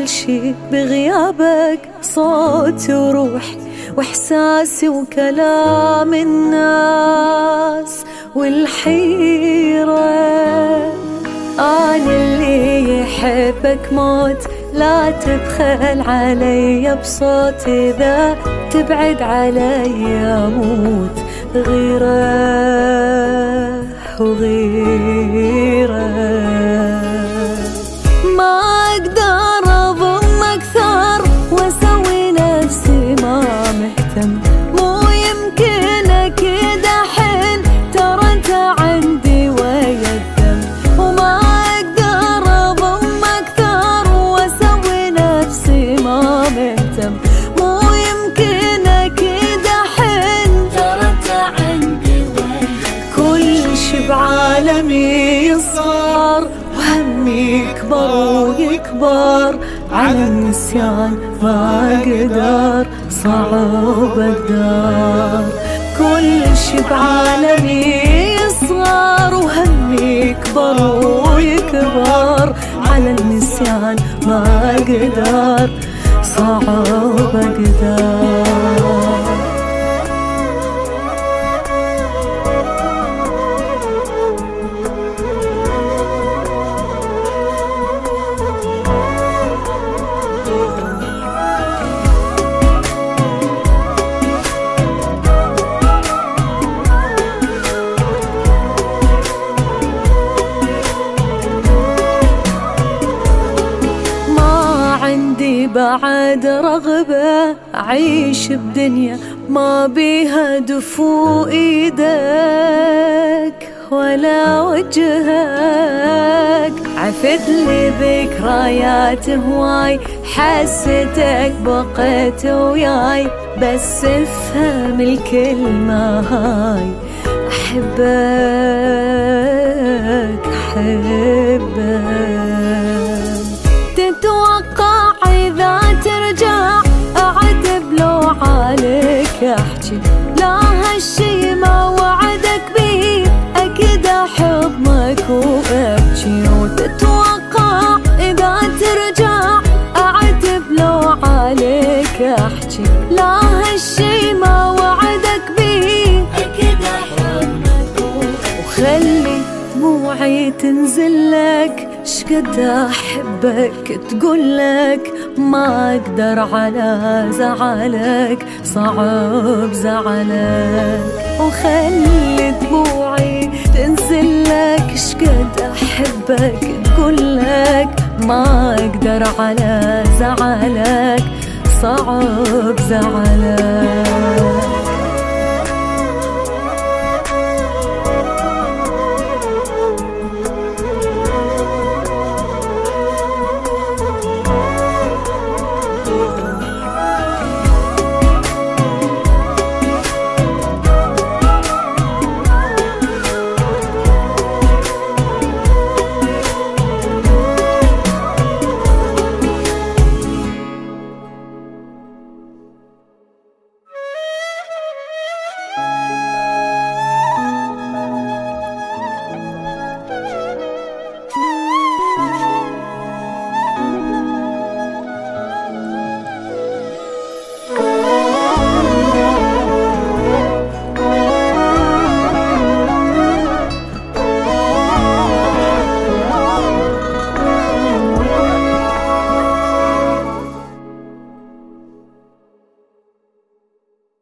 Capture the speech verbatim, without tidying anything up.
شي بغيابك، صوتي وروحي واحساسي وكلام الناس والحيرة. أنا اللي يحبك موت، لا تبخل علي بصوتي، إذا تبعد علي أموت غيرة وغيرة. ما أقدر أضم أكثر وأسوي نفسي ما مهتم، مو يمكن أكيد أحن، ترى أنت عندي ويا الدم. وما أقدر أضم أكثر وأسوي نفسي ما مهتم، مو يمكن أكيد أحن، ترى أنت عندي ويا الدم. كل شي بعالمي صار وهمي يكبر ويكبر، على النسيان ما أقدر، صعب أقدر. كل شي بعالمي صار وهمي يكبر ويكبر، على النسيان ما أقدر، صعب أقدر. بعد رغبة أعيش بدنيا ما بيها دفو إيدك ولا وجهك. عفت لي ذكريات هواي، حسيتك بقيت وياي، بس افهم الكلمة هاي، أحبك أحبك. تتوقع إذا ترجع أعتب لو عليك أحجي، لا هالشي ما وعدك بيه، أكيد أحضنك وأبكي. وتتوقع إذا ترجع أعتب لو عليك أحجي، لا هالشي ما وعدك بيه، أكيد أحضنك وأبكي. وخلي دموعي تنزلك، شقد أحبك تقولك، ما أقدر على زعلك، صعب زعلك. وخلي دموعي تنزلك، شقد أحبك تقولك، ما أقدر على زعلك، صعب زعلك.